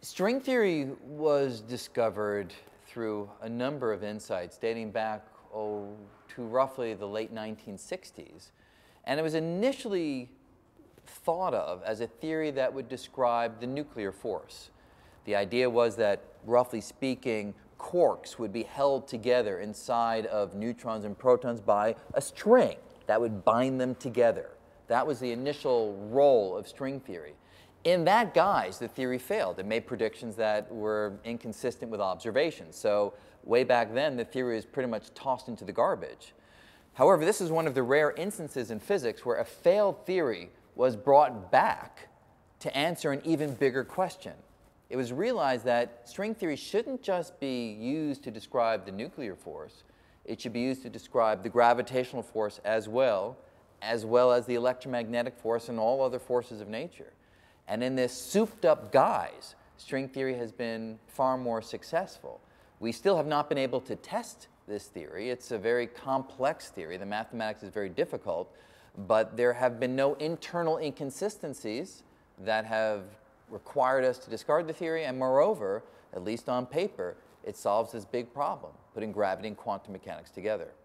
String theory was discovered through a number of insights dating back to roughly the late 1960s. And it was initially thought of as a theory that would describe the nuclear force. The idea was that, roughly speaking, quarks would be held together inside of neutrons and protons by a string that would bind them together. That was the initial role of string theory. In that guise, the theory failed. It made predictions that were inconsistent with observations. So way back then, the theory was pretty much tossed into the garbage. However, this is one of the rare instances in physics where a failed theory was brought back to answer an even bigger question. It was realized that string theory shouldn't just be used to describe the nuclear force. It should be used to describe the gravitational force as well as the electromagnetic force and all other forces of nature. And in this souped-up guise, string theory has been far more successful. We still have not been able to test this theory. It's a very complex theory. The mathematics is very difficult, but there have been no internal inconsistencies that have required us to discard the theory, and moreover, at least on paper, it solves this big problem, putting gravity and quantum mechanics together.